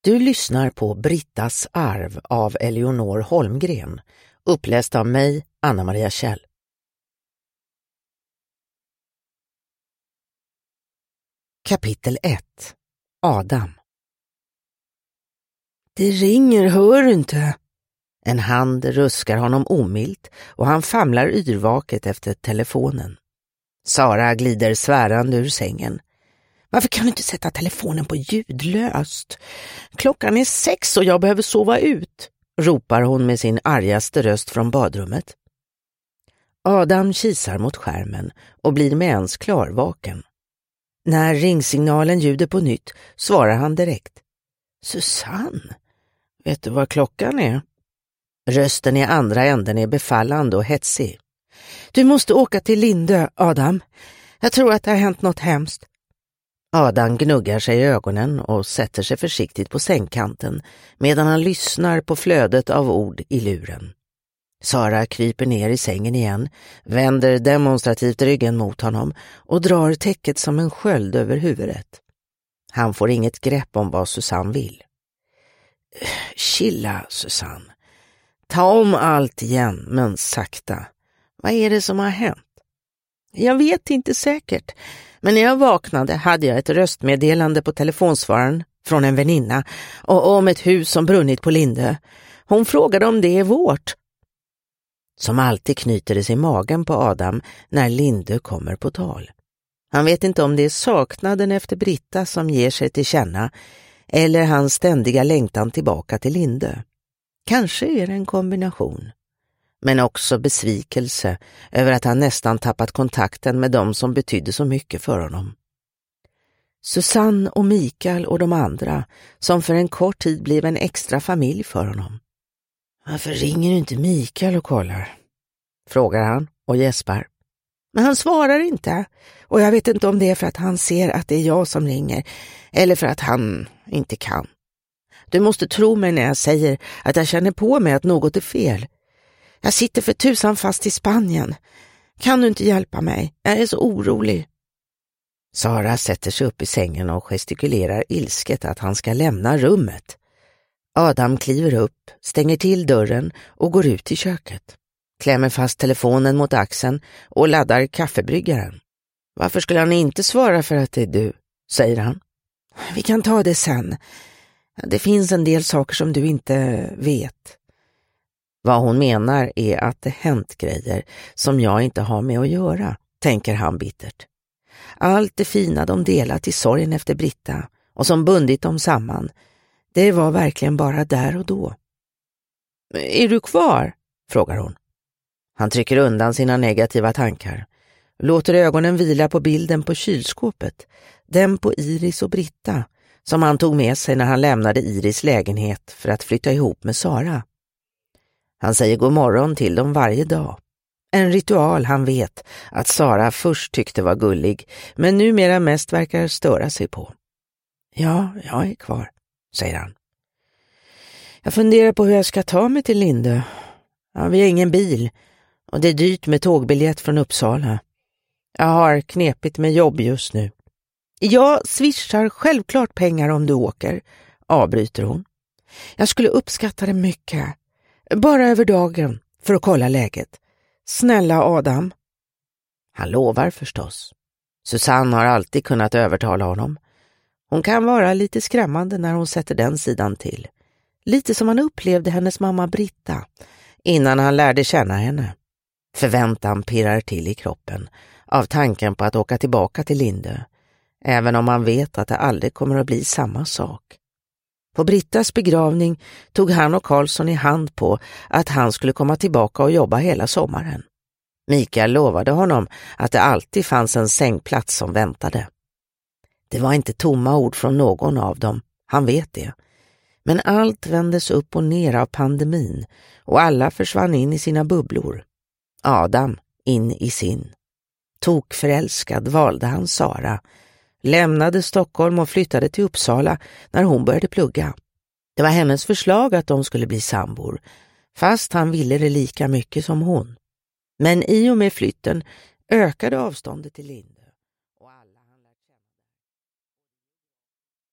Du lyssnar på Brittas arv av Eleonor Holmgren, uppläst av mig, Anna-Maria Kjell. Kapitel 1. Adam. Det ringer, hör du inte? En hand ruskar honom omilt och han famlar yrvaket efter telefonen. Sara glider svärande ur sängen. Varför kan du inte sätta telefonen på ljudlöst? Klockan är 6 och jag behöver sova ut, ropar hon med sin argaste röst från badrummet. Adam kisar mot skärmen och blir med ens klarvaken. När ringsignalen ljuder på nytt svarar han direkt. Susanne, vet du vad klockan är? Rösten i andra änden är befallande och hetsig. Du måste åka till Lindö, Adam. Jag tror att det har hänt något hemskt. Adam gnuggar sig i ögonen och sätter sig försiktigt på sängkanten medan han lyssnar på flödet av ord i luren. Sara kryper ner i sängen igen, vänder demonstrativt ryggen mot honom och drar täcket som en sköld över huvudet. Han får inget grepp om vad Susanne vill. Chilla, Susanne. Ta om allt igen, men sakta. Vad är det som har hänt? Jag vet inte säkert, men när jag vaknade hade jag ett röstmeddelande på telefonsvararen från en väninna och om ett hus som brunnit på Lindö. Hon frågade om det är vårt. Som alltid knyter det sig magen på Adam när Lindö kommer på tal. Han vet inte om det är saknaden efter Britta som ger sig till känna eller hans ständiga längtan tillbaka till Lindö. Kanske är det en kombination. Men också besvikelse över att han nästan tappat kontakten med dem som betydde så mycket för honom. Susanne och Mikael och de andra som för en kort tid blev en extra familj för honom. Varför ringer du inte Mikael och kollar? Frågar han och gäspar. Men han svarar inte och jag vet inte om det är för att han ser att det är jag som ringer eller för att han inte kan. Du måste tro mig när jag säger att jag känner på mig att något är fel. Jag sitter för tusan fast i Spanien. Kan du inte hjälpa mig? Jag är så orolig. Sara sätter sig upp i sängen och gestikulerar ilsket att han ska lämna rummet. Adam kliver upp, stänger till dörren och går ut i köket. Klämmer fast telefonen mot axeln och laddar kaffebryggaren. Varför skulle han inte svara för att det är du, säger han. Vi kan ta det sen. Det finns en del saker som du inte vet. Vad hon menar är att det hänt grejer som jag inte har med att göra, tänker han bittert. Allt det fina de delat i sorgen efter Britta och som bundit dem samman, det var verkligen bara där och då. Är du kvar? Frågar hon. Han trycker undan sina negativa tankar, låter ögonen vila på bilden på kylskåpet, den på Iris och Britta, som han tog med sig när han lämnade Iris lägenhet för att flytta ihop med Sara. Han säger god morgon till dem varje dag. En ritual han vet att Sara först tyckte var gullig, men numera mest verkar störa sig på. Ja, jag är kvar, säger han. Jag funderar på hur jag ska ta mig till Lindö. Ja, vi har ingen bil och det är dyrt med tågbiljett från Uppsala. Jag har knepigt med jobb just nu. Jag swishar självklart pengar om du åker, avbryter hon. Jag skulle uppskatta det mycket. Bara över dagen för att kolla läget. Snälla Adam. Han lovar förstås. Susanne har alltid kunnat övertala honom. Hon kan vara lite skrämmande när hon sätter den sidan till. Lite som han upplevde hennes mamma Britta innan han lärde känna henne. Förväntan pirrar till i kroppen av tanken på att åka tillbaka till Lindö. Även om han vet att det aldrig kommer att bli samma sak. På Brittas begravning tog han och Karlsson i hand på att han skulle komma tillbaka och jobba hela sommaren. Mikael lovade honom att det alltid fanns en sängplats som väntade. Det var inte tomma ord från någon av dem, han vet det. Men allt vändes upp och ner av pandemin och alla försvann in i sina bubblor. Adam in i sin. Tokförälskad valde han Sara, lämnade Stockholm och flyttade till Uppsala när hon började plugga. Det var hennes förslag att de skulle bli sambor, fast han ville det lika mycket som hon. Men i och med flytten ökade avståndet till Lindö.